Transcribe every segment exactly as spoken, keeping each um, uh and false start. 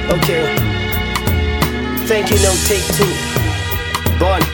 Okay. Thank you, no take two. Bond.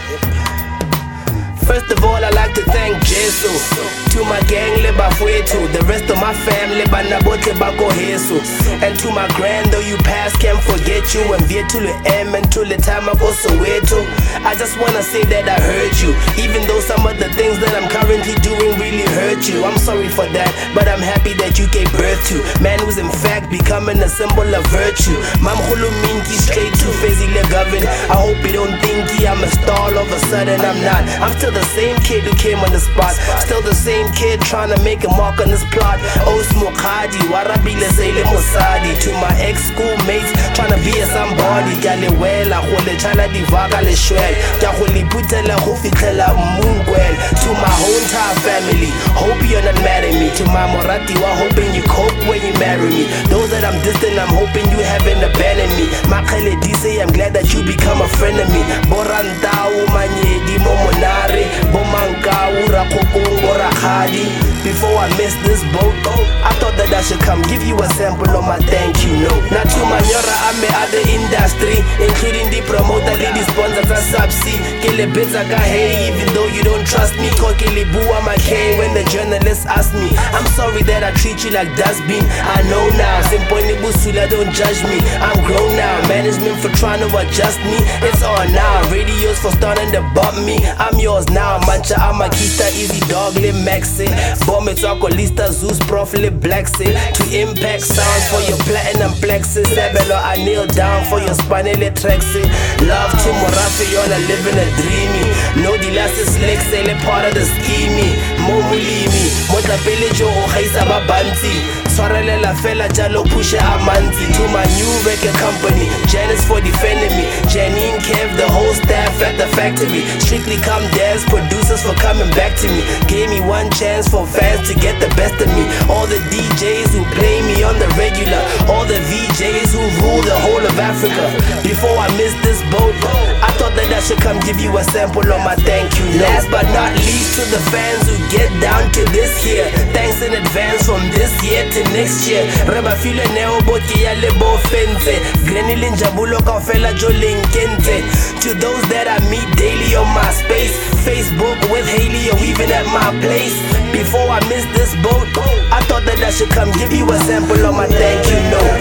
First of all, I like to thank Jesu. To my gang, le bafwetu. The rest of my family, banabote bako Jesu. And to my grand, though you pass, can't forget you. And via to the M and to the time I go Soweto. I just wanna say that I heard you. Even though some of the things that I'm currently doing really hurt you. I'm sorry for that, but I'm happy that you gave birth to man who's in fact becoming a symbol of virtue. Mam khulu minki straight to Fezile Govern. I hope you don't think I'm a star all of a sudden. I'm not. I'm still the same kid who came on the spot. Still the same kid trying to make a mark on this plot. Osmokadi, Warabile Sele Mosadi. To my ex-schoolmates trying to be a somebody. Galewela, Hole Chana Divaga Le Shwell. Kahuli Putela Hufitela Mungwell. To my whole entire family, hope you're not mad at me. To my Morati, wa hoping you cope when you marry me. Those that I'm distant, I'm hoping you haven't abandoned me. Makele Dise, I'm glad that you become a friend of me. Borantau Manyedi Momonare. Bomankaura Kokongora Khadi. Before I missed this boat, I thought that I should come give you a sample of my thank you note. Now to my Nyora, I'm in other industry, including the promoter, the sponsors, and subsea. Kile bits I got hey, even though you don't trust me. Kokili bua my K when the journalists ask me. I'm sorry that I treat you like dustbin. I know now, Simponi Busula, don't judge me. I'm grown now, management for trying to adjust me. It's on now, radios for starting to bump me. I'm yours now, Mancha Amakista, Easy Dog, Lil Maxi. Bomb it to Lista, Zeus, Prof, Lil Blacksy. To impact sounds for your platinum plexus. Sabelo, I kneel down for your spinal trexy. Love to Morafi, you're living a dreamy. No dilasis lex, a part of the scheming. Momulimi, Motapele Jo, Haisa Babanti. Soralela fella jalo pusha amanzi. To my new record company, Janice for defending me. Janine Kev, the whole staff at the factory. Strictly Come Dance, producers for coming back to me. Gave me one chance for fans to get the best of me. All the D Js who play me on the regular. All the V Js who rule the whole of Africa. Before I missed this boat, I thought that I should come give you a sample of my thank you. Last but not least, to the fans who get down to this here. Thanks in advance from this year to next year. Reba file neo boti ya lebo fence. Granny Linjabulo Kafela Jolinkente. To those that I meet daily on my space, Facebook with Haley or even at my place. Before I missed this boat, I thought that I should come give you a sample of my thank you note.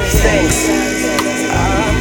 Thanks.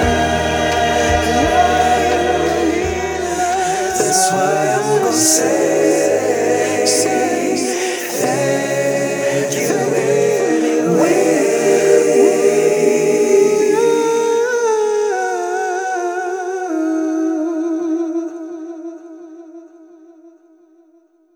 That's why I'm gonna say